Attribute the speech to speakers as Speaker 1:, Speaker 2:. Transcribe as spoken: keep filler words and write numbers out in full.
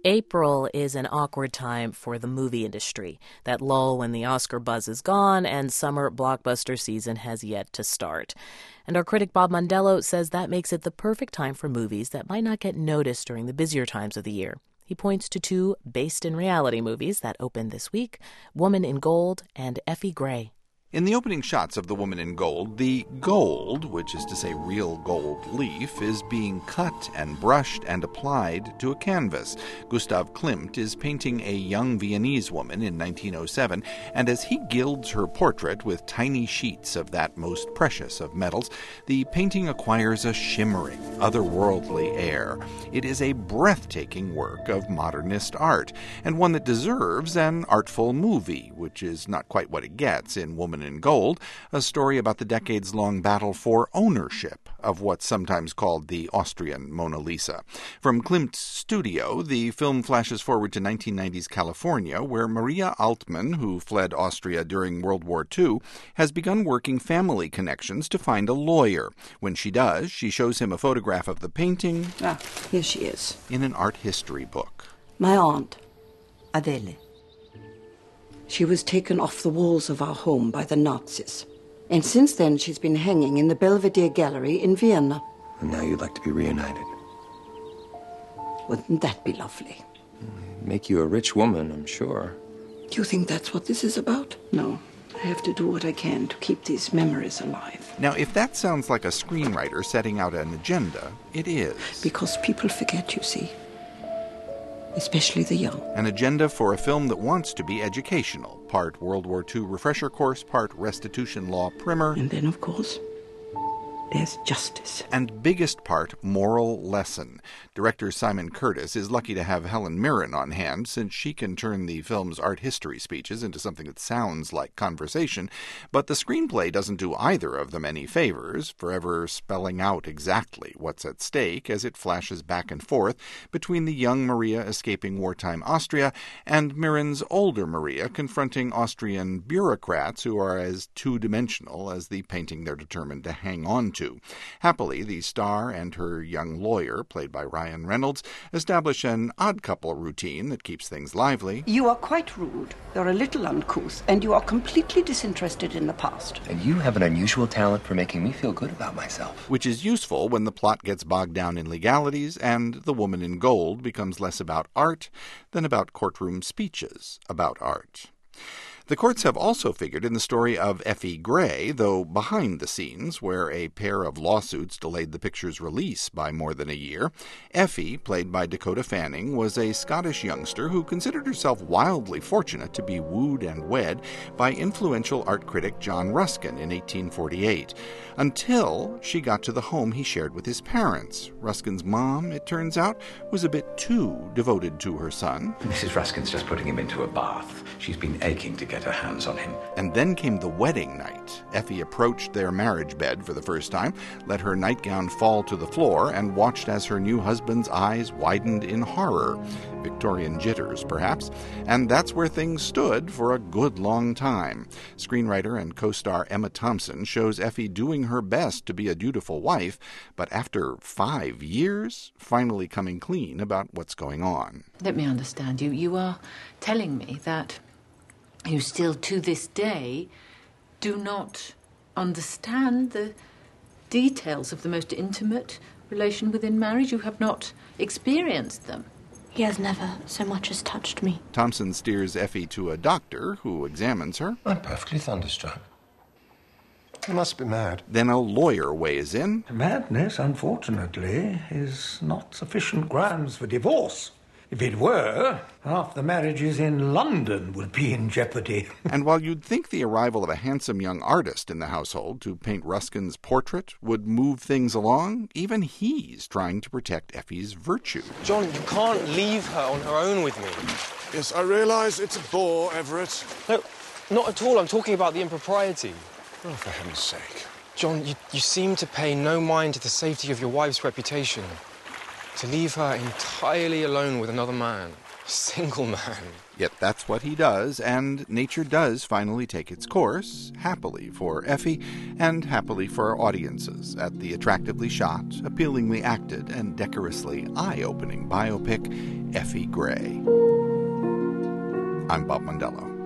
Speaker 1: April is an awkward time for the movie industry. That lull when the Oscar buzz is gone and summer blockbuster season has yet to start. And our critic Bob Mondello says that makes it the perfect time for movies that might not get noticed during the busier times of the year. He points to two based-in-reality movies that opened this week, Woman in Gold and Effie Gray.
Speaker 2: In the opening shots of The Woman in Gold, the gold, which is to say real gold leaf, is being cut and brushed and applied to a canvas. Gustav Klimt is painting a young Viennese woman in nineteen oh seven, and as he gilds her portrait with tiny sheets of that most precious of metals, the painting acquires a shimmering, otherworldly air. It is a breathtaking work of modernist art, and one that deserves an artful movie, which is not quite what it gets in Woman in Gold, a story about the decades-long battle for ownership of what's sometimes called the Austrian Mona Lisa. From Klimt's studio, the film flashes forward to nineteen nineties California, where Maria Altmann, who fled Austria during World War Two, has begun working family connections to find a lawyer. When she does, she shows him a photograph of the painting.
Speaker 3: Ah, here she is.
Speaker 2: In an art history book.
Speaker 3: My aunt, Adele. She was taken off the walls of our home by the Nazis. And since then, she's been hanging in the Belvedere Gallery in Vienna.
Speaker 4: And now you'd like to be reunited.
Speaker 3: Wouldn't that be lovely?
Speaker 4: Make you a rich woman, I'm sure.
Speaker 3: Do you think that's what this is about? No. I have to do what I can to keep these memories alive.
Speaker 2: Now, if that sounds like a screenwriter setting out an agenda, it is.
Speaker 3: Because people forget, you see. Especially the young.
Speaker 2: An agenda for a film that wants to be educational. Part World War Two refresher course, part restitution law primer.
Speaker 3: And then, of course, there's justice.
Speaker 2: And biggest part, moral lesson. Director Simon Curtis is lucky to have Helen Mirren on hand, since she can turn the film's art history speeches into something that sounds like conversation. But the screenplay doesn't do either of them any favors, forever spelling out exactly what's at stake as it flashes back and forth between the young Maria escaping wartime Austria and Mirren's older Maria confronting Austrian bureaucrats who are as two-dimensional as the painting they're determined to hang on to. To. Happily, the star and her young lawyer, played by Ryan Reynolds, establish an odd couple routine that keeps things lively.
Speaker 3: You are quite rude, you're a little uncouth, and you are completely disinterested in the past.
Speaker 4: And you have an unusual talent for making me feel good about myself.
Speaker 2: Which is useful when the plot gets bogged down in legalities and The Woman in Gold becomes less about art than about courtroom speeches about art. The courts have also figured in the story of Effie Gray, though behind the scenes, where a pair of lawsuits delayed the picture's release by more than a year. Effie, played by Dakota Fanning, was a Scottish youngster who considered herself wildly fortunate to be wooed and wed by influential art critic John Ruskin in eighteen forty-eight, until she got to the home he shared with his parents. Ruskin's mom, it turns out, was a bit too devoted to her son.
Speaker 5: Missus Ruskin's just putting him into a bath. She's been aching to get her hands on him.
Speaker 2: And then came the wedding night. Effie approached their marriage bed for the first time, let her nightgown fall to the floor, and watched as her new husband's eyes widened in horror. Victorian jitters, perhaps. And that's where things stood for a good long time. Screenwriter and co-star Emma Thompson shows Effie doing her best to be a dutiful wife, but after five years, finally coming clean about what's going on.
Speaker 6: Let me understand you. You are telling me that you still, to this day, do not understand the details of the most intimate relation within marriage. You have not experienced them.
Speaker 7: He has never so much as touched me.
Speaker 2: Thompson steers Effie to a doctor who examines her.
Speaker 4: I'm perfectly thunderstruck.
Speaker 8: You must be mad.
Speaker 2: Then a lawyer weighs in.
Speaker 9: Madness, unfortunately, is not sufficient grounds for divorce. If it were, half the marriages in London would be in jeopardy.
Speaker 2: And while you'd think the arrival of a handsome young artist in the household to paint Ruskin's portrait would move things along, even he's trying to protect Effie's virtue.
Speaker 10: John, you can't leave her on her own with me.
Speaker 11: Yes, I realise it's a bore, Everett.
Speaker 10: No, not at all. I'm talking about the impropriety.
Speaker 11: Oh, for heaven's sake.
Speaker 10: John, you, you seem to pay no mind to the safety of your wife's reputation. To leave her entirely alone with another man, Single man.
Speaker 2: Yet that's what he does, and nature does finally take its course, happily for Effie, and happily for our audiences, at the attractively shot, appealingly acted, and decorously eye-opening biopic, Effie Gray. I'm Bob Mondello.